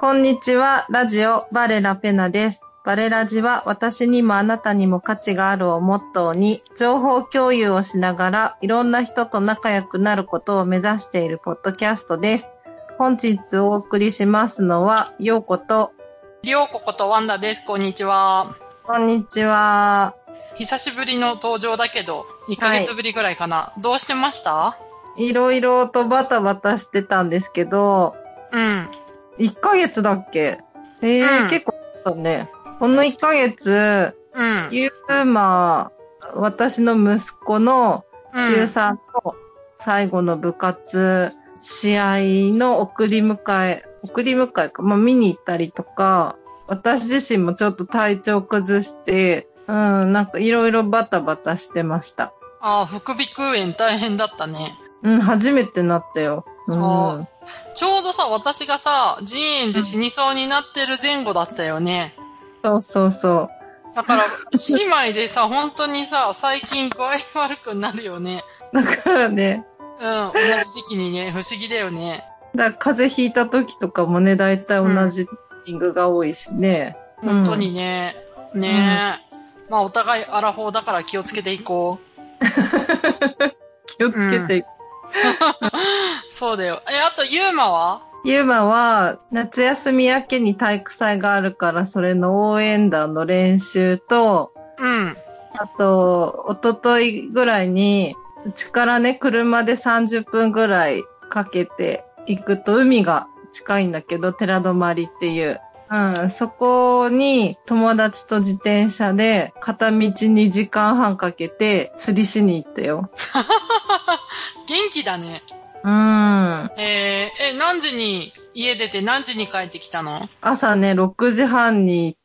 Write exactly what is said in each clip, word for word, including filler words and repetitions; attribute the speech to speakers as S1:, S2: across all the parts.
S1: こんにちは、ラジオバレラペナです。バレラジは私にもあなたにも価値があるをモットーに情報共有をしながらいろんな人と仲良くなることを目指しているポッドキャストです。本日お送りしますのはようこと
S2: りょうこことワンダです。こんにちは。
S1: こんにちは。
S2: 久しぶりの登場だけどいっかげつぶりぐらいかな、はい、どうしてました？
S1: いろいろとバタバタしてたんですけど、
S2: うん
S1: いっかげつだっけ？えー、うん、結構だったね。このいっかげつ、
S2: うん、
S1: ゆうま、私の息子の中さんの最後の部活、試合の送り迎え、送り迎えか、まあ、見に行ったりとか、私自身もちょっと体調崩して、うん、なんかいろいろバタバタしてました。
S2: ああ、副鼻腔炎大変だったね。
S1: うん、初めてなったよ。うん、
S2: あちょうどさ、私がさ、腎炎で死にそうになってる前後だったよね。
S1: そうそうそう。
S2: だから、姉妹でさ、本当にさ、最近具合悪くなるよね。
S1: だからね。
S2: うん、同じ時期にね、不思議だよね。
S1: だから風邪ひいた時とかもね、だいたい同じタイミングが多いしね。
S2: うん、本当にね。ねえ、うん。まあ、お互いアラフォーだから気をつけていこう。
S1: 気をつけていこう。
S2: うん、そうだよ。え、あと、ゆうまは
S1: ゆうまは、夏休み明けに体育祭があるから、それの応援団の練習と、
S2: うん。
S1: あと、おとといぐらいに、うちからね、車でさんじゅっぷんぐらいかけて行くと、海が近いんだけど、寺泊っていう。うん、そこに友達と自転車で片道にじかんはんかけて釣りしに行ったよ。
S2: 元気だね。
S1: うん。
S2: えー、え、何時に家出て何時に帰ってきたの？
S1: 朝ね、ろくじはんに行って、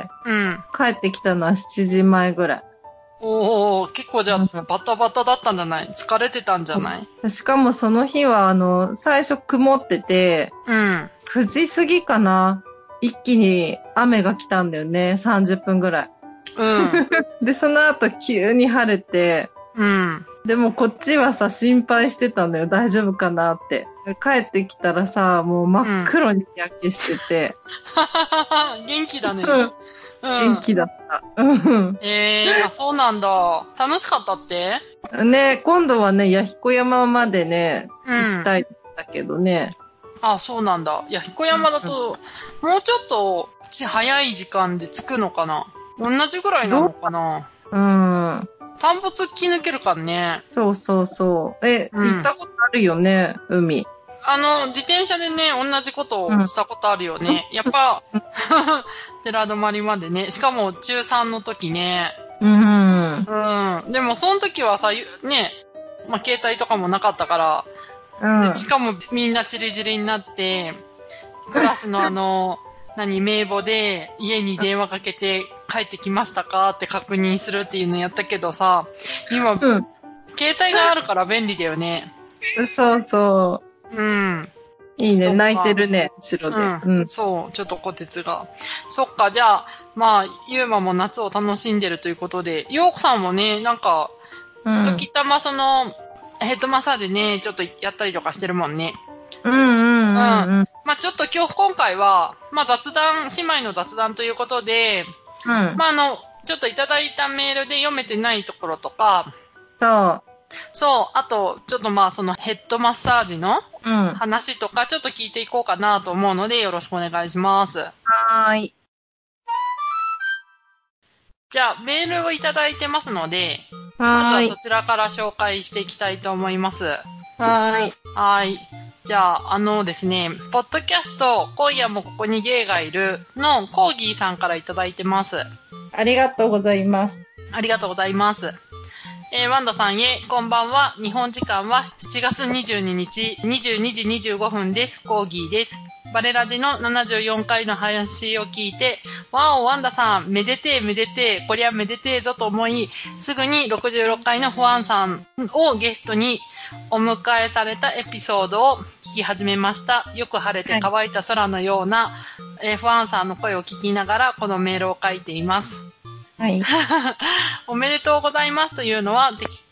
S2: うん。
S1: 帰ってきたのはしちじまえぐらい。
S2: おー、結構じゃあ、バタバタだったんじゃない？疲れてたんじゃない？
S1: しかもその日は、あの、最初曇ってて、
S2: うん。
S1: くじ過ぎかな。一気に雨が来たんだよね。さんじゅっぷんぐらい。
S2: うん。
S1: で、その後急に晴れて、
S2: うん。
S1: でもこっちはさ、心配してたんだよ。大丈夫かなって。帰ってきたらさ、もう真っ黒に日焼けしてて。
S2: うん、元気だね。
S1: うん。元気だった。うん。
S2: えー、あ、そうなんだ。楽しかったって？
S1: ね、今度はね、弥彦山までね、
S2: うん、
S1: 行きたいんだけどね。
S2: あ、そうなんだ。弥彦山だと、うん、もうちょっと早い時間で着くのかな？同じぐらいなのかな？
S1: うん。
S2: 田んぼ突き抜けるからね。
S1: そうそうそう。え、うん、行ったことあるよね、海。
S2: あの、自転車でね、同じことをしたことあるよね。うん、やっぱ、寺泊までね。しかも中さんの時ね。
S1: うん。
S2: うん。でもその時はさ、ね、まあ、携帯とかもなかったから、うん、しかもみんなチリチリになって、クラスのあの、何、名簿で家に電話かけて帰ってきましたかって確認するっていうのやったけどさ、今、うん、携帯があるから便利だよね。
S1: そうそう。
S2: うん。
S1: いいね、泣いてるね、後ろで。
S2: うん。うん、そう、ちょっと小鉄が。そっか、じゃあ、まあ、ゆうまも夏を楽しんでるということで、ようこさんもね、なんか、うん、時たまその、ヘッドマッサージね、ちょっとやったりとかしてるもんね。
S1: うんうんうん、うん。ま
S2: あちょっと今日、今回は、まあ雑談、姉妹の雑談ということで、うん。まああの、ちょっといただいたメールで読めてないところとか、
S1: そう。
S2: そう、あと、ちょっとまあそのヘッドマッサージの話とか、ちょっと聞いていこうかなと思うので、よろしくお願いします。
S1: はーい。
S2: じゃあ、メールをいただいてますので、まずはそちらから紹介していきたいと思います。
S1: はーい。
S2: はーい。じゃあ、あのですね、ポッドキャスト、今夜もここにゲイがいるのコーギーさんからいただいてます。
S1: ありがとうございます。
S2: ありがとうございます。えー、ワンダさんへ、こんばんは。日本時間はしちがつにじゅうににち、にじゅうにじにじゅうごふんです。コーギーです。バレラジのななじゅうよんかいの話を聞いて、わお、ワンダさん、めでてえめでてえ、こりゃめでてえぞと思い、すぐにろくじゅうろっかいのファンさんをゲストにお迎えされたエピソードを聞き始めました。よく晴れて乾いた空のような、はい、えー、ファンさんの声を聞きながらこのメールを書いています。
S1: はい。
S2: おめでとうございますというのは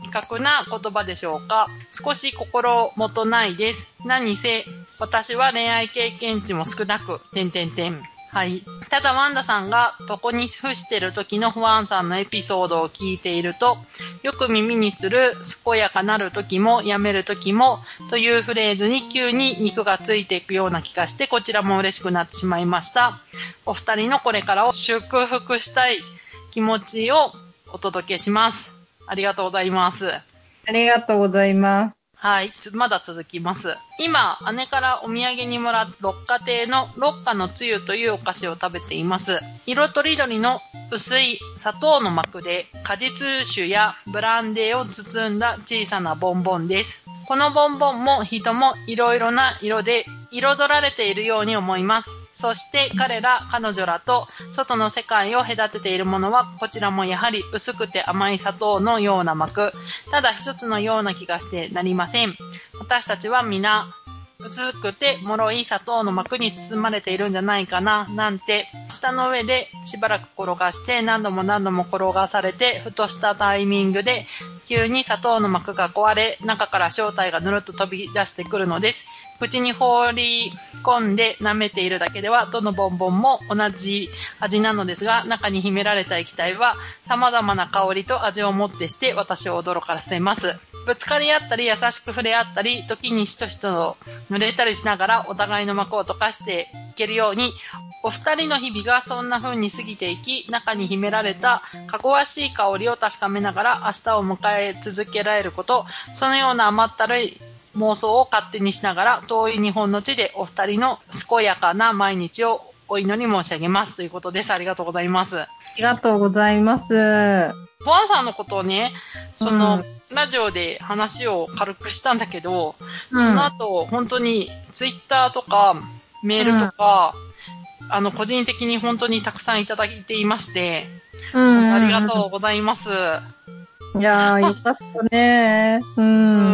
S2: 的確な言葉でしょうか。少し心もとないです。何せ、私は恋愛経験値も少なく、点点点。はい。ただ、ワンダさんが床に伏してる時のフワンさんのエピソードを聞いていると、よく耳にする健やかなる時もやめる時もというフレーズに急に肉がついていくような気がして、こちらも嬉しくなってしまいました。お二人のこれからを祝福したい気持ちをお届けします。ありがとうございます。
S1: ありがとうございます。
S2: はい、まだ続きます。今、姉からお土産にもらった六花亭の六花のつゆというお菓子を食べています。色とりどりの薄い砂糖の膜で果実酒やブランデーを包んだ小さなボンボンです。このボンボンも人もいろいろな色で彩られているように思います。そして彼ら、彼女らと外の世界を隔てているものはこちらもやはり薄くて甘い砂糖のような膜。ただ一つのような気がしてなりません。私たちは皆薄くて脆い砂糖の膜に包まれているんじゃないかな、なんて、舌の上でしばらく転がして何度も何度も転がされて、ふとしたタイミングで急に砂糖の膜が壊れ、中から正体がぬるっと飛び出してくるのです。口に放り込んで舐めているだけでは、どのボンボンも同じ味なのですが、中に秘められた液体は様々な香りと味をもってして私を驚かせます。ぶつかり合ったり優しく触れ合ったり、時にしとしと濡れたりしながらお互いの膜を溶かしていけるように、お二人の日々がそんな風に過ぎていき、中に秘められたかごわしい香りを確かめながら明日を迎え続けられること、そのような甘ったるい妄想を勝手にしながら、遠い日本の地でお二人の健やかな毎日をお祈り申し上げますということです。ありがとうございます。
S1: ありがとうございます。
S2: ボアンさんのことをね、その、うん、ラジオで話を軽くしたんだけど、うん、その後、本当にツイッターとかメールとか、うん、あの、個人的に本当にたくさんいただいていまして、うん、ありがとうございます。
S1: いやー、よかったねー。うん。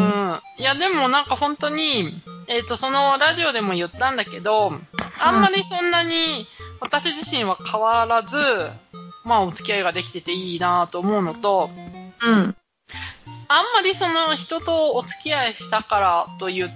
S2: うん。いや、でもなんか本当に、えっと、そのラジオでも言ったんだけど、あんまりそんなに私自身は変わらず、まあお付き合いができてていいなと思うのと、
S1: うん。
S2: あんまりその人とお付き合いしたからと言って、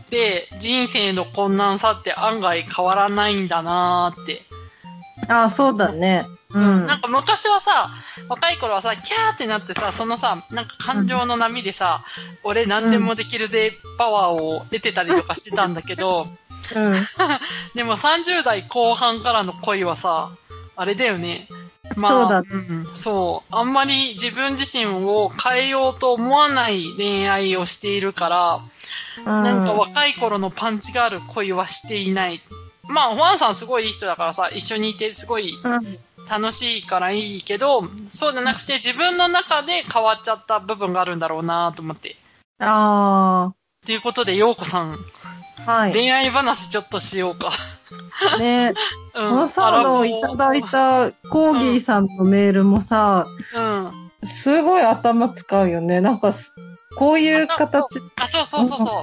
S2: 人生の困難さって案外変わらないんだなーって。
S1: ああ、そうだね。
S2: うん。なんか昔はさ、若い頃はさ、キャーってなってさ、そのさ、なんか感情の波でさ、うん、俺何でもできるぜ、パワーを得てたりとかしてたんだけど、うん、でもさんじゅう代後半からの恋はさ、あれだよね。まあ、
S1: そうだ、
S2: うん。そう。あんまり自分自身を変えようと思わない恋愛をしているから、うん、なんか若い頃のパンチがある恋はしていない。まあ、ホワンさんすごいいい人だからさ、一緒にいてすごい楽しいからいいけど、そうじゃなくて自分の中で変わっちゃった部分があるんだろうなと思って。
S1: ああ。
S2: ということで、ようこさん。はい。恋愛話ちょっとしようか。
S1: ね。うん。このさ、あの、いただいたコーギーさんのメールもさ、うん。すごい頭使うよね。なんか、こういう形。
S2: あ、そうそうそうそう。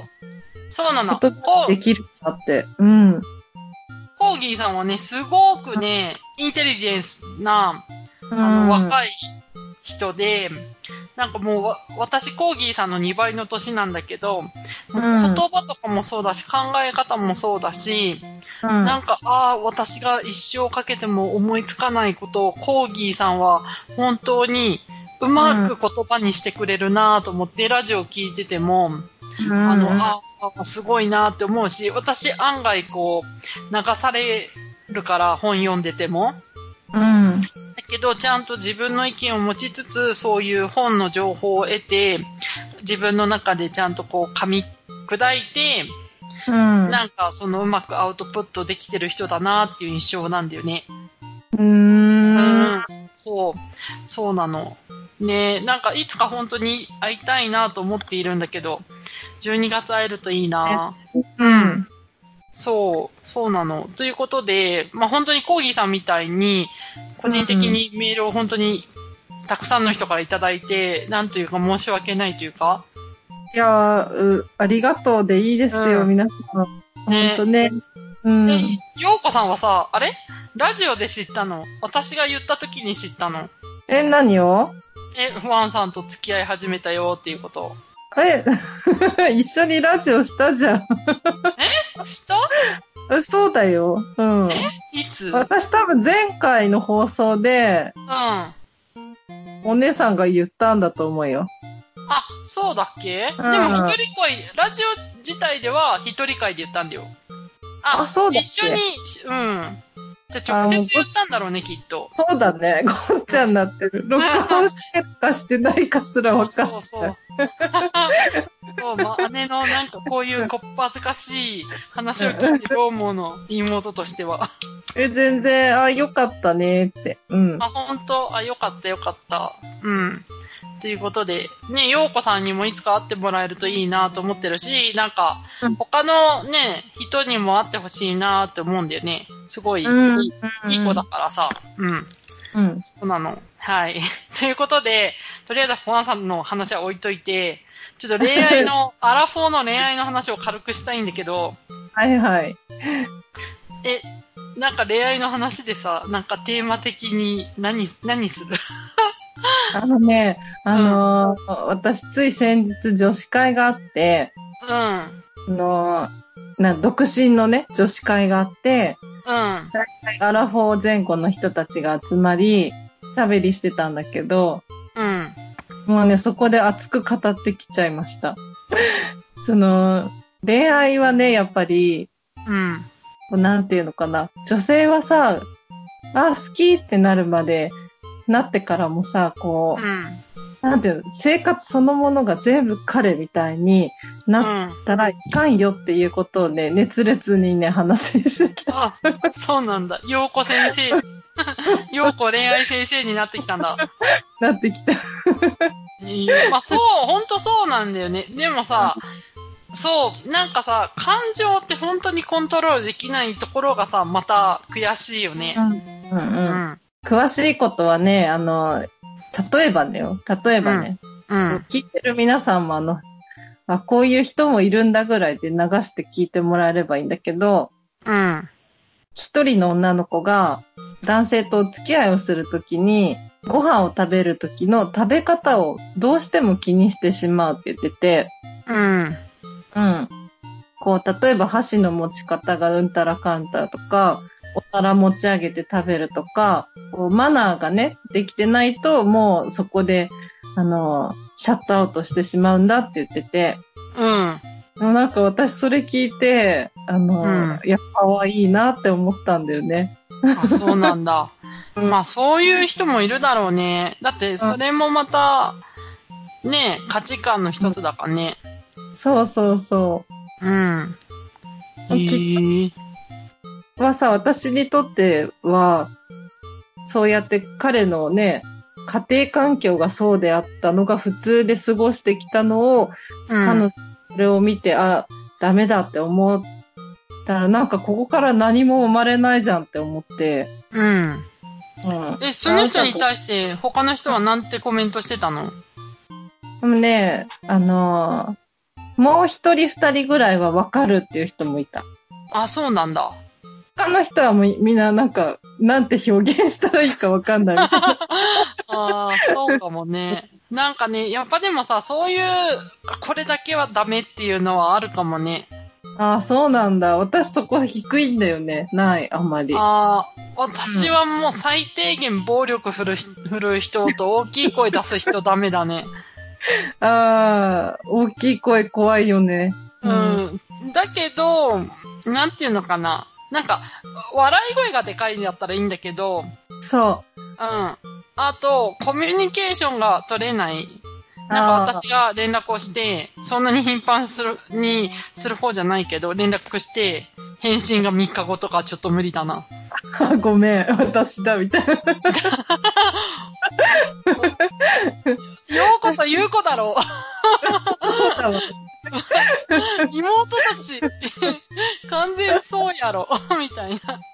S2: そうなの。
S1: できるかって。うん。
S2: コーギーさんはね、すごくね、インテリジェンスな、あの、うん、若い人で、なんかもう、私、コーギーさんのにばいの年なんだけど、うん、言葉とかもそうだし、考え方もそうだし、うん、なんか、ああ、私が一生かけても思いつかないことを、コーギーさんは本当にうまく言葉にしてくれるなと思って、ラジオ聞いてても、うん、あの、ああ、すごいなって思うし、私案外こう、流されるから本読んでても。うん。だけど、ちゃんと自分の意見を持ちつつ、そういう本の情報を得て、自分の中でちゃんとこう噛み砕いて、うん。なんかそのうまくアウトプットできてる人だなっていう印象なんだよね。
S1: うーん。
S2: うん。そう。そうなの。ね、なんかいつか本当に会いたいなと思っているんだけど、じゅうにがつ会えるといいな。うん。そう、そうなの。ということで、まあ本当にコーギーさんみたいに、個人的にメールを本当にたくさんの人からいただいて、なんというか申し訳ないというか。
S1: いやー、ありがとうでいいですよ、うん、皆さん。ね。本当ね。
S2: うん。で、ようこさんはさ、あれラジオで知ったの？私が言った時に知ったの。
S1: え、何を？
S2: え、ファンさんと付き合い始めたよっていうこと。
S1: え、一緒にラジオしたじゃん。
S2: えした
S1: そうだよ。うん。
S2: えいつ
S1: 私多分前回の放送で、
S2: うん。
S1: お姉さんが言ったんだと思うよ。
S2: あ、そうだっけ、
S1: うん、
S2: でも一人会、ラジオ自体では一人会で言ったんだよ。あ、
S1: あそうだっけ
S2: 一緒に、うん。じゃあ直接言ったんだろうね、きっと。
S1: そうだね。ごっちゃになってる。録音してるかしてないかすら分かんない。
S2: そうそうそう。そう、まあ、姉のなんかこういうこっぱずかしい話を聞いてどう思うの妹としては。
S1: え、全然、あ、よかったねって。うん。
S2: あ、ほんと、あ、よかったよかった。うん。ということで、ね、ようこさんにもいつか会ってもらえるといいなと思ってるし、なんか、他のね、人にも会ってほしいなって思うんだよね。すごい、
S1: うん、
S2: いい、いい子だからさ。うん。
S1: うん。
S2: そうなの。はい。ということで、とりあえず、フォアさんの話は置いといて、ちょっと恋愛の、アラフォーの恋愛の話を軽くしたいんだけど。
S1: はいはい。
S2: え、なんか恋愛の話でさ、なんかテーマ的に何、何する
S1: あのね、あのーうん、私つい先日女子会があって、
S2: うん。あ
S1: のー、な、独身のね、女子会があって、
S2: うん。
S1: 大体アラフォー前後の人たちが集まり、喋りしてたんだけど、
S2: うん。
S1: もうね、そこで熱く語ってきちゃいました。その、恋愛はね、やっぱり、
S2: うん。
S1: なんていうのかな。女性はさ、あ、好きってなるまで、なってからもさ、こう、
S2: うん、
S1: なんていうの、生活そのものが全部彼みたいになったらいかんよっていうことをね、熱烈にね、話してきた。
S2: あ、そうなんだ。ようこ先生。ようこ恋愛先生になってきたんだ。
S1: なってきた。
S2: まあそう、ほんとそうなんだよね。でもさ、そう、なんかさ、感情って本当にコントロールできないところがさ、また悔しいよね。
S1: うん。うんうん。うん詳しいことはね、あの、例えばねよ。例えばね、
S2: うんうん、
S1: 聞いてる皆さんもあの、あ、こういう人もいるんだぐらいで流して聞いてもらえればいいんだけど、
S2: うん。
S1: 一人の女の子が男性とお付き合いをするときに、ご飯を食べるときの食べ方をどうしても気にしてしまうって言ってて、
S2: うん。
S1: うん。こう、例えば箸の持ち方がうんたらかんたらとか、お皿持ち上げて食べるとか、こうマナーがね、できてないと、もうそこで、あの、シャットアウトしてしまうんだって言ってて。
S2: うん。
S1: でもなんか私それ聞いて、あの、うん、いや、可愛いなって思ったんだよね。
S2: あ、そうなんだ。うん、まあそういう人もいるだろうね。だってそれもまた、ね、価値観の一つだからね。
S1: そうそうそう。
S2: うん。へー。
S1: はさ、私にとっては、そうやって彼のね、家庭環境がそうであったのが普通で過ごしてきたのを、うん、彼女それを見て、あ、ダメだって思ったら、なんかここから何も生まれないじゃんって思って。
S2: うん。うん、え、その人に対して他の人はなんてコメントしてたの？
S1: でもね、あのー、もう一人二人ぐらいはわかるっていう人もいた。
S2: あ、そうなんだ。
S1: 他の人はもうみんななんか、なんて表現したらいいかわかんないみたいな。
S2: ああ、そうかもね。なんかね、やっぱでもさ、そういう、これだけはダメっていうのはあるかもね。
S1: ああ、そうなんだ。私そこは低いんだよね。ない、あんまり。
S2: ああ、私はもう最低限暴力振る、振る人と大きい声出す人ダメだね。
S1: ああ、大きい声怖いよね。
S2: うん。うん、だけど、なんていうのかな。なんか、笑い声がでかいんだったらいいんだけど。
S1: そう。
S2: うん。あと、コミュニケーションが取れない。なんか私が連絡をして、そんなに頻繁する、に、する方じゃないけど、連絡して、返信がみっかごとかちょっと無理だな。
S1: ごめん、私だ、みたいな。
S2: ようこと言う子だろう。
S1: そうだわ。
S2: 妹たち、完全そうやろ、みたい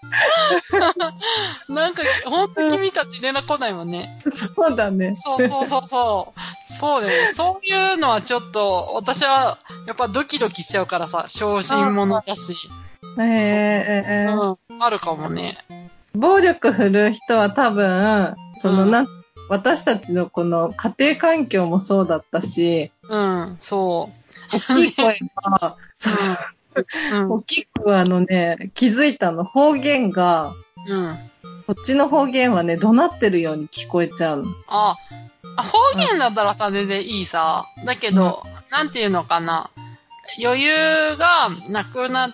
S2: な。なんか、ほんと君たち連絡来ないもんね。
S1: そうだね。
S2: そうそうそうそう。そうだよね。そういうのはちょっと、私は、やっぱドキドキしちゃうからさ、小心者だし。
S1: えー、えー、
S2: うん、あるかもね。
S1: 暴力振るう人は多分、その、うん、な、 私たちのこの家庭環境もそうだったし、
S2: うん、そう。
S1: 大きい声が、そうそう
S2: うん、
S1: 大きい声はあのね、気づいたの。方言が、
S2: うん。
S1: こっちの方言はね、怒鳴ってるように聞こえちゃうの。
S2: あ、方言だったらさ、全然いいさ。だけど、なんていうのかな。余裕がなくなって、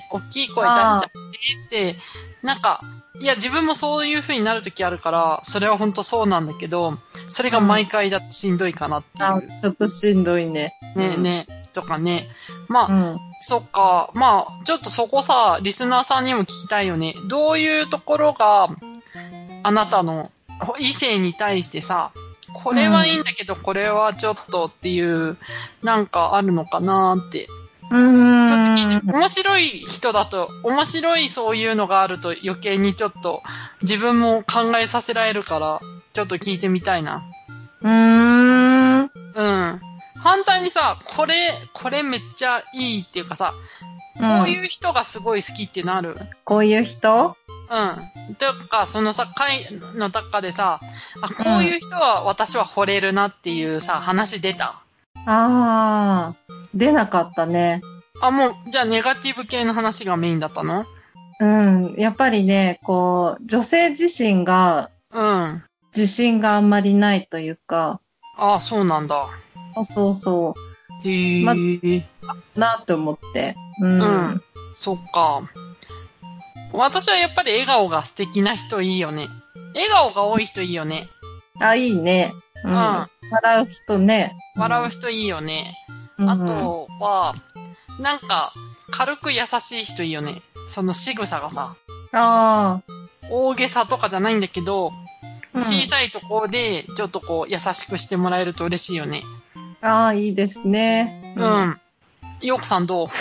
S2: 大きい声出しちゃってって、なんか、いや、自分もそういう風になるときあるから、それは本当そうなんだけど、それが毎回だとしんどいかなっていう。
S1: あ、ちょっとしんどいね。
S2: ねえねえ、とかね。まあ、
S1: うん。
S2: そっか。まあ、ちょっとそこさ、リスナーさんにも聞きたいよね。どういうところが、あなたの異性に対してさ、これはいいんだけど、これはちょっとっていう、なんかあるのかなーって。
S1: うーん。
S2: ちょっと聞いて、面白い人だと、面白いそういうのがあると余計にちょっと自分も考えさせられるから、ちょっと聞いてみたいな。
S1: うーん。
S2: うん。反対にさ、これ、これめっちゃいいっていうかさ、こういう人がすごい好きってなる。
S1: こういう人
S2: うん。とか、そのさ、回の中でさ、あ、こういう人は私は惚れるなっていうさ、話出た。
S1: ああ、出なかったね。
S2: あ、もう、じゃあネガティブ系の話がメインだったの？
S1: うん。やっぱりね、こう、女性自身が
S2: うん。
S1: 自信があんまりないというか、
S2: ああ、そうなんだ。
S1: そうそうそ
S2: へえ。
S1: まう、なって思って。うん。
S2: うん。そっか。私はやっぱり笑顔が素敵な人いいよね。笑顔が多い人いいよね。
S1: あ、いいね。うん。
S2: うん。
S1: 笑う人ね。
S2: 笑う人いいよね。
S1: うん、
S2: あとは、なんか、軽く優しい人いいよね。その仕草がさ。
S1: ああ。
S2: 大げさとかじゃないんだけど、
S1: うん、
S2: 小さいところで、ちょっとこう、優しくしてもらえると嬉しいよね。
S1: ああ、いいですね。
S2: うん。ようこさんどう？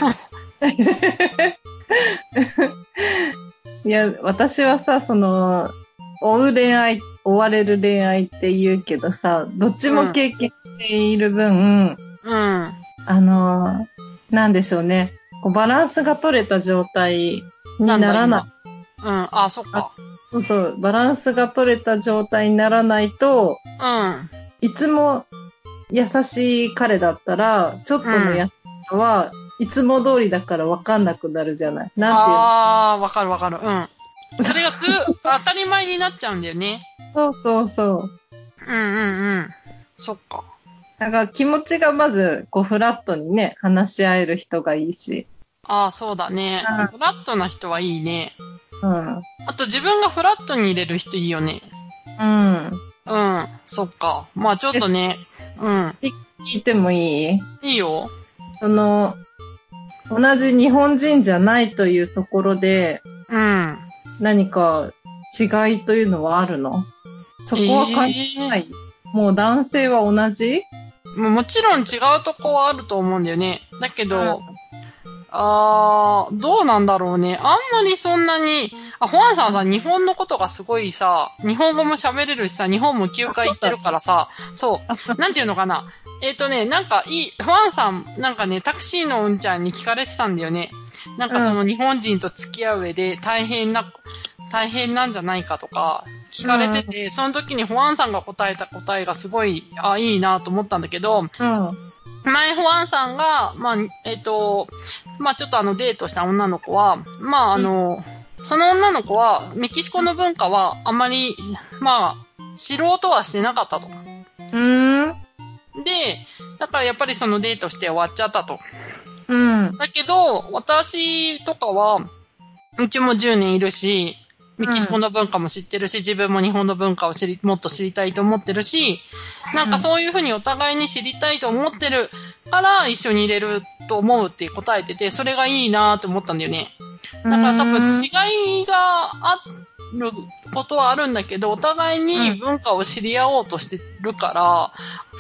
S1: いや、私はさ、その、追う恋愛、追われる恋愛って言うけどさ、どっちも経験している分、
S2: うん。
S1: あの、なんでしょうね。こうバランスが取れた状態にならない。
S2: うん。あ、そっか。
S1: そうそう、バランスが取れた状態にならないと、
S2: うん。
S1: いつも優しい彼だったら、ちょっとの優しさは、いつも通りだから分かんなくなるじゃない。なんていうの？
S2: ああ、わかるわかる。うん。それがず、当たり前になっちゃうんだよね。
S1: そうそうそう。
S2: うんうんうん。そっか。
S1: だから気持ちがまず、こう、フラットにね、話し合える人がいいし。
S2: ああ、そうだね。フラットな人はいいね。
S1: うん。
S2: あと自分がフラットに入れる人いいよね。
S1: うん。
S2: うん。そっか。まあちょっとね。うん。
S1: 聞いてもいい？
S2: いいよ。
S1: その、同じ日本人じゃないというところで、
S2: うん。
S1: 何か違いというのはあるの？そこは関係ない、えー、もう男性は同じ？
S2: も, もちろん違うとこはあると思うんだよね。だけど、うん、あー、どうなんだろうね。あんまりそんなに、あ、ホアンさんはさ、日本のことがすごいさ、日本語も喋れるしさ、日本もきゅうかい行ってるからさ、そう、なんていうのかな。えっ、ー、とね、なんかいい、ホアンさん、なんかね、タクシーのうんちゃんに聞かれてたんだよね。なんかその日本人と付き合う上で大変な、大変なんじゃないかとか聞かれてて、うん、その時にホアンさんが答えた答えがすごい、あ、いいなと思ったんだけど、うん、前ホアンさんが、まあ、えっ、ー、と、まあちょっとあのデートした女の子は、まああの、うん、その女の子はメキシコの文化はあまり、まあ、知ろうとはしてなかったと。
S1: うーん。
S2: で、だからやっぱりそのデートして終わっちゃったと。
S1: うん。
S2: だけど、私とかは、うちもじゅうねんいるし、メキシコの文化も知ってるし、自分も日本の文化を知り、もっと知りたいと思ってるし、なんかそういうふうにお互いに知りたいと思ってるから一緒に入れると思うって答えてて、それがいいなって思ったんだよね。だから多分違いがあることはあるんだけど、お互いに文化を知り合おうとしてるから、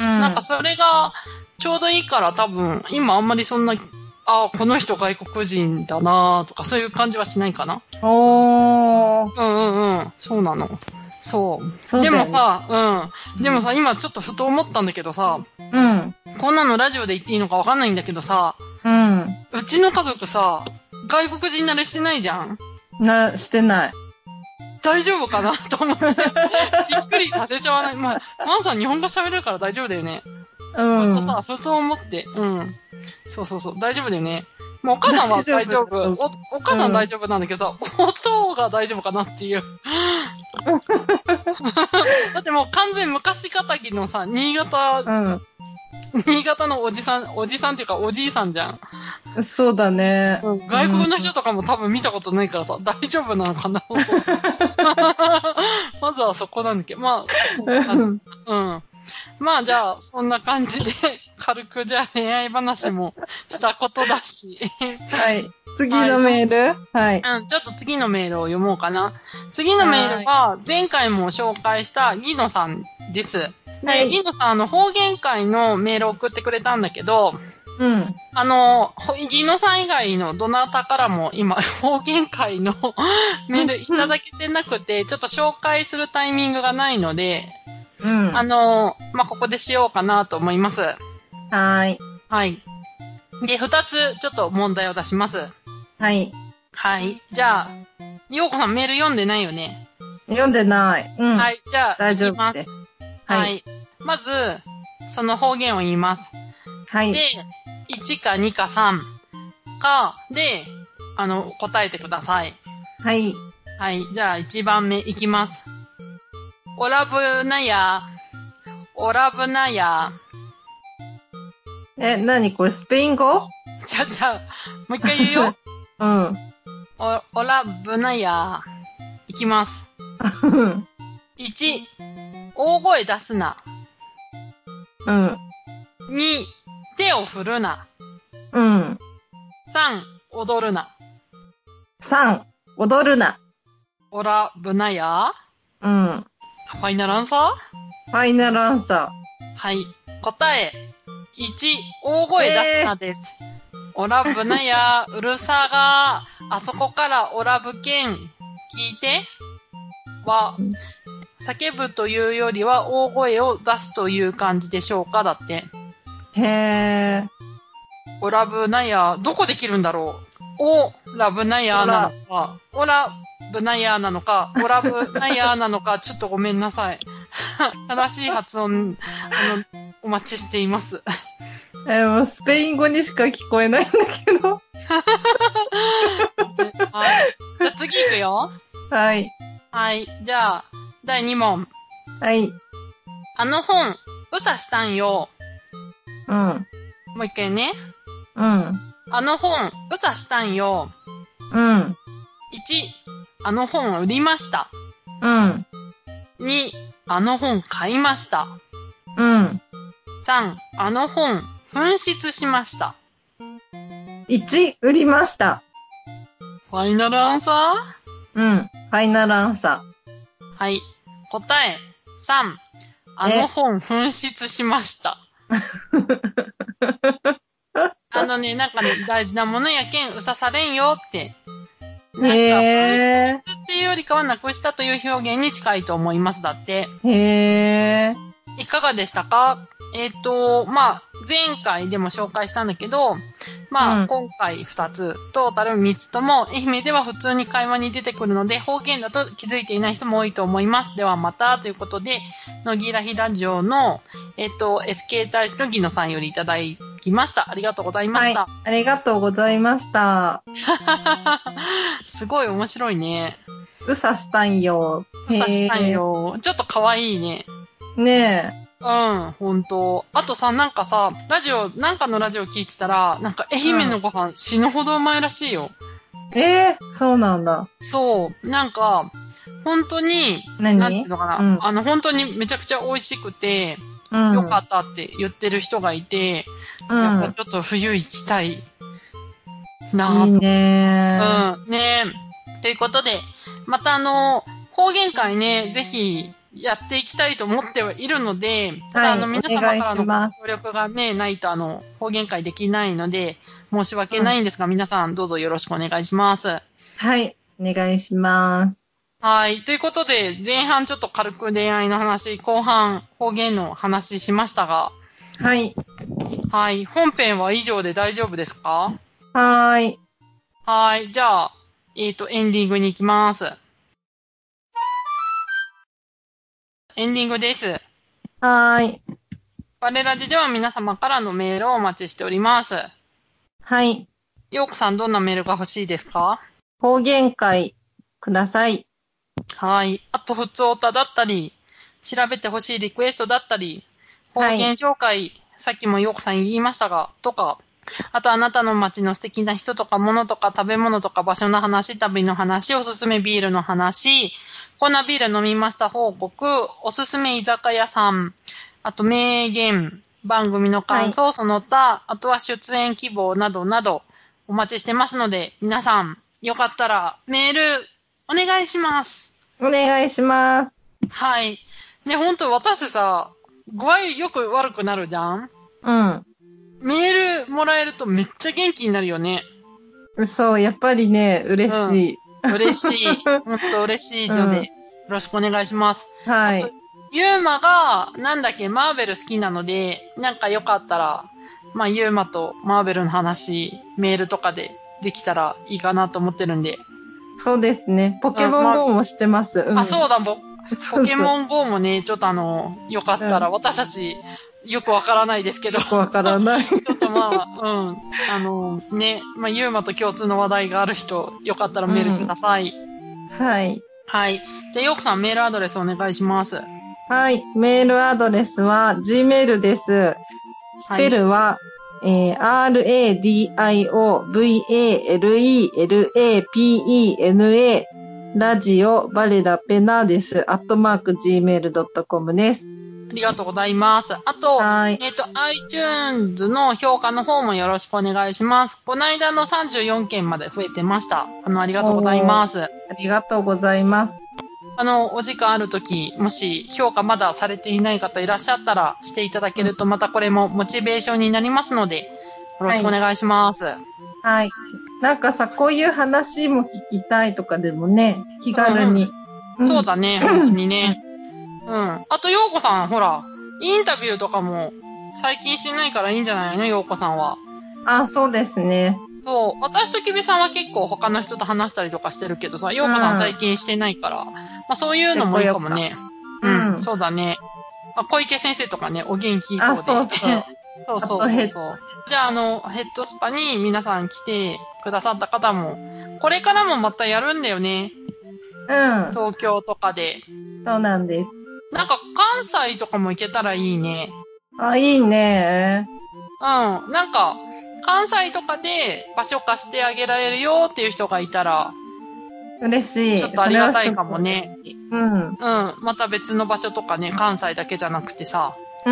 S2: うん、なんかそれがちょうどいいから多分、今あんまりそんな、ああ、この人外国人だなとかそういう感じはしないかな。
S1: おー。
S2: うんうんうん。そうなの。そう。そうでもさ、うん。でもさ、今ちょっとふと思ったんだけどさ、
S1: うん。
S2: こんなのラジオで言っていいのかわかんないんだけどさ、
S1: うん。
S2: うちの家族さ、外国人慣れしてないじゃん？
S1: な、してない。
S2: 大丈夫かなと思って、びっくりさせちゃわない。まあ、マンさん日本語喋れるから大丈夫だよね。
S1: うん。
S2: ふとさ、ふと思って、うん。そうそうそう、大丈夫だよね。もうお母さんは大丈夫。お、お母さん大丈夫なんだけどさ、うん、音が大丈夫かなっていう。だってもう完全昔かたぎのさ、新潟、うん、新潟のおじさん、おじさんっていうかおじいさんじゃん。
S1: そうだね。
S2: うん、外国の人とかも多分見たことないからさ、大丈夫なのかな、お父さん。まずはそこなんだけど、まあ、そんな感じ。うん。まあじゃあ、そんな感じで、軽くじゃあ恋愛話もしたことだし。
S1: はい。次のメール、はい、
S2: はい。うん、ちょっと次のメールを読もうかな。次のメールは、前回も紹介したギノさんです。はい。ギノさん、あの、方言会のメールを送ってくれたんだけど、
S1: うん。
S2: あの、ギノさん以外のどなたからも今、方言会のメールいただけてなくて、ちょっと紹介するタイミングがないので、うん、あの、まあ、ここでしようかなと思います。
S1: はーい。
S2: はい。で、二つちょっと問題を出します。
S1: はい。
S2: はい。じゃあ、ようこさんメール読んでないよね？
S1: 読んでない。うん。
S2: はい。じゃあ、
S1: 大丈夫
S2: いきます。はい。はい。まず、その方言を言います。
S1: はい。
S2: で、いちかにかさんか、で、あの、答えてください。
S1: はい。
S2: はい。じゃあ、いちばんめいきます。オラブナヤ、オラブナヤ。
S1: え、なにこれスペイン語？
S2: ちゃちゃ、もう一回言うよ。
S1: うん。
S2: お、オラブナヤ。いきます。いち、大声出すな。
S1: うん。
S2: に、手を振るな。
S1: うん。
S2: さん、踊るな。
S1: さん、踊るな。
S2: オラブナヤ。
S1: うん。
S2: ファイナルアンサー？
S1: ファイナルアンサ
S2: ー。はい。答え、いち、大声出すなです。えー、オラブナヤ、うるさが、あそこからオラブケン、聞いては、叫ぶというよりは大声を出すという感じでしょうかだって。
S1: へー。
S2: オラブナヤ、どこできるんだろう？オラブナヤなのか、オラブナヤなのか、オラブナヤなのか、ちょっとごめんなさい。正しい発音、あの、お待ちしています。
S1: え、もうスペイン語にしか聞こえないんだけど。
S2: はい。じゃあ次行くよ。
S1: はい。
S2: はい。じゃあ、だいに問。
S1: はい。
S2: あの本、うさしたんよ。
S1: うん。
S2: もう一回ね。
S1: うん。
S2: あの本、うさしたんよ。
S1: うん。
S2: いち、あの本売りました。
S1: うん。
S2: に、あの本買いました。
S1: うん。
S2: さん、あの本紛失しました。
S1: いち、売りました。
S2: ファイナルアンサ
S1: ー？うん。ファイナルアンサ
S2: ー。はい。答え、さん、あの本紛失しました。あのね、なんかね、大事なものやけん、うさされんよって。なんか、紛失っていうよりかはなくしたという表現に近いと思います。だって。
S1: へー。
S2: いかがでしたか？えっと、まあ、前回でも紹介したんだけど、まあ、うん、今回ふたつ、トータルみっつとも、愛媛では普通に会話に出てくるので、方言だと気づいていない人も多いと思います。ではまた、ということで、のぎらひラジオの、えっと、エスケー 大使のぎのさんよりいただきました。ありがとうございました。
S1: はい、ありがとうございました。
S2: すごい面白いね。
S1: うさしたんよ。
S2: うさしたんよ。ちょっとかわいいね。
S1: ねえ。
S2: うん、ほんと。あとさ、なんかさ、ラジオ、なんかのラジオ聞いてたら、なんか愛媛のご飯、うん、死ぬほどうまいらしいよ。
S1: ええー、そうなんだ。
S2: そう。なんか、本当に、
S1: 何？
S2: なんていうのかな、うん、あの、本当にめちゃくちゃ美味しくて、うん、よかったって言ってる人がいて、うん、やっぱちょっと冬行きたいなぁと。いいねー。うん、ねー。ということで、またあの、方言会ね、ぜひ、やっていきたいと思ってはいるので、ただ、はい、あの、皆様からの協力がね、ないと、あの、方言会できないので、申し訳ないんですが、うん、皆さんどうぞよろしくお願いします。
S1: はい、お願いします。
S2: はい。ということで、前半ちょっと軽く恋愛の話、後半方言の話しましたが。
S1: はい。
S2: はい。本編は以上で大丈夫ですか？
S1: はーい。
S2: はい。じゃあ、えっと、エンディングに行きます。 エンディングです。
S1: はーい。
S2: バレラジでは皆様からのメールをお待ちしております。
S1: はい。
S2: ようこさん、どんなメールが欲しいですか？
S1: 方言会ください。
S2: はい。あと、ふつおただったり、調べてほしいリクエストだったり、方言紹介、はい、さっきもようこさん言いましたが、とか、あとあなたの街の素敵な人とか物とか食べ物とか場所の話、旅の話、おすすめビールの話、こんなビール飲みました報告、おすすめ居酒屋さん、あと名言、番組の感想、はい、その他、あとは出演希望などなどお待ちしてますので、皆さんよかったらメールお願いします。
S1: お願いします。
S2: はい。ね、ほんと私さ、具合よく悪くなるじゃん？
S1: うん。
S2: メールもらえるとめっちゃ元気になるよね。
S1: そう、やっぱりね、嬉しい。
S2: うん、嬉しい。ほんと嬉しいので、うん、よろしくお願いします。
S1: はい。
S2: ゆうまが、なんだっけ、マーベル好きなので、なんかよかったら、まあ、ゆうまとマーベルの話、メールとかでできたらいいかなと思ってるんで。
S1: そうですね。ポケモン ゴー もしてます。
S2: うんまあ、うん、あ、そうだ、ポケモン ゴー もね、ちょっとあの、よかったら、私たち、よくわからないですけど。よ
S1: くわからない。
S2: ちょっとまあ、うん。あの、ね、まあ、ゆうまと共通の話題がある人、よかったらメールください。
S1: うん、はい。
S2: はい。じゃあ、ようこさんメールアドレスお願いします。
S1: はい。メールアドレスは Gmail です。スペルは、はい、えー、アールエーディーアイオーブイエーエルイーエルエーピーイーエヌエー ラジオバレラペナです。アットマーク ジーメールドットコム です。
S2: ありがとうございます。あと、えっと、iTunes の評価の方もよろしくお願いします。この間のさんじゅうよんけんまで増えてました。あの、ありがとうございます。
S1: ありがとうございます。
S2: あの、お時間あるとき、もし評価まだされていない方いらっしゃったらしていただけると、またこれもモチベーションになりますので、よろしくお願いします。はい。
S1: はい、なんかさ、こういう話も聞きたいとかでもね、気軽に。
S2: うんうん、そうだね、本当にね。うん。あと、ようこさん、ほら、インタビューとかも最近してないからいいんじゃないの、ようこさんは。
S1: あ、そうですね。
S2: そう。私ときびさんは結構他の人と話したりとかしてるけどさ、ようこさん最近してないから、うん、まあそういうのもいいかもね。うん、うん、そうだね。まあ、小池先生とかね、お元気そうで。
S1: あ、そうそう。
S2: そうそうそうそう。じゃあ、あの、ヘッドスパに皆さん来てくださった方も、これからもまたやるんだよね。
S1: うん。
S2: 東京とかで。
S1: そうなんです。
S2: なんか関西とかも行けたらいいね。
S1: あ、いいね。
S2: うん。なんか、関西とかで場所貸してあげられるよっていう人がいたら、
S1: 嬉しい。
S2: ちょっとありがたいかもね。
S1: うん。
S2: うん。また別の場所とかね、関西だけじゃなくてさ。
S1: うん。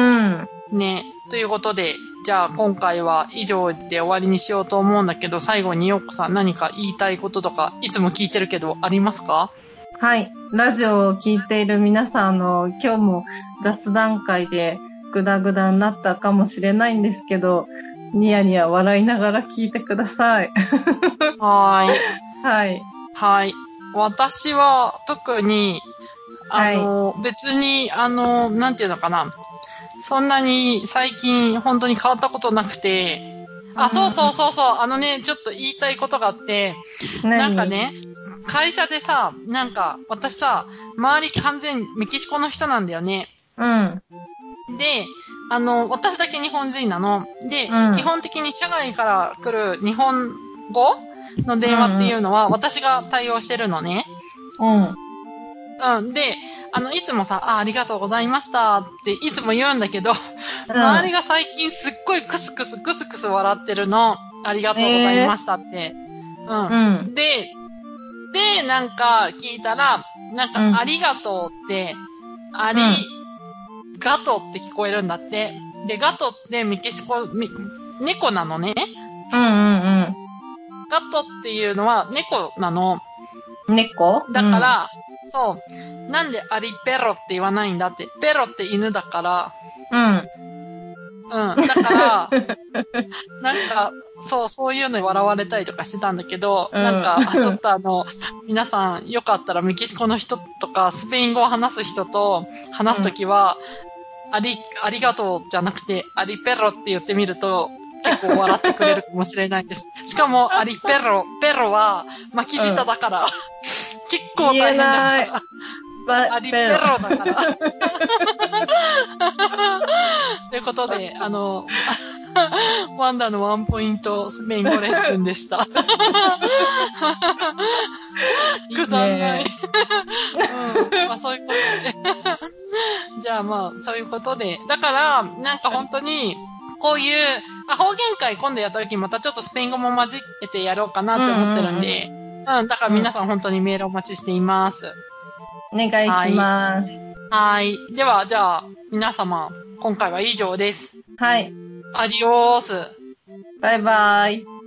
S2: ね。ということで、じゃあ今回は以上で終わりにしようと思うんだけど、最後にようこさん何か言いたいこととか、いつも聞いてるけど、ありますか？
S1: はい。ラジオを聞いている皆さんの今日も雑談会でグダグダになったかもしれないんですけど、ニヤニヤ笑いながら聞いてください。
S2: はーい。
S1: はい。
S2: はい。私は特に、あの、はい、別に、あの、なんていうのかな。そんなに最近本当に変わったことなくて、あ、そうそうそうそう、あのね、ちょっと言いたいことがあって、なんかね、会社でさ、なんか、私さ、周り完全メキシコの人なんだよね。
S1: うん。
S2: で、あの、私だけ日本人なの。で、うん、基本的に社外から来る日本語の電話っていうのは、私が対応してるのね。
S1: うん。
S2: うん。で、あの、いつもさ、あ、ありがとうございましたっていつも言うんだけど、うん、周りが最近すっごいクスクスクスクス笑ってるの。ありがとうございましたって。えー、うん。うん、で、で、なんか聞いたら、なんか、ありがとうって、うん、あり、ガトって聞こえるんだって。で、ガトってメキシコ、猫なのね。
S1: うんうんうん。
S2: ガトっていうのは猫なの。
S1: 猫？
S2: だから、うん、そう。なんでアリペロって言わないんだって。ペロって犬だから。
S1: うん。
S2: うん。だから、なんか、そう、そういうのに笑われたりとかしてたんだけど、うん、なんか、ちょっとあの、皆さんよかったらメキシコの人とか、スペイン語を話す人と話すときは、うん、あり、ありがとうじゃなくて、アリペロって言ってみると、結構笑ってくれるかもしれないです。しかも、アリペロ、ペロは巻き舌だから、うん、結構大変だから。
S1: パ
S2: アリペロだから。ということで、あの、ワンダのワンポイントスペイン語レッスンでした。くだらない。
S1: いいね
S2: うん。まあそういうことで。じゃあまあそういうことで。だから、なんか本当に、こういう、あ、方言会今度やった時またちょっとスペイン語も混ぜてやろうかなって思ってるんで、うん、うん、だから皆さん本当にメールお待ちしています。
S1: お願いします。
S2: はい。では、じゃあ、皆様、今回は以上です。
S1: はい。
S2: アディオース。
S1: バイバイ。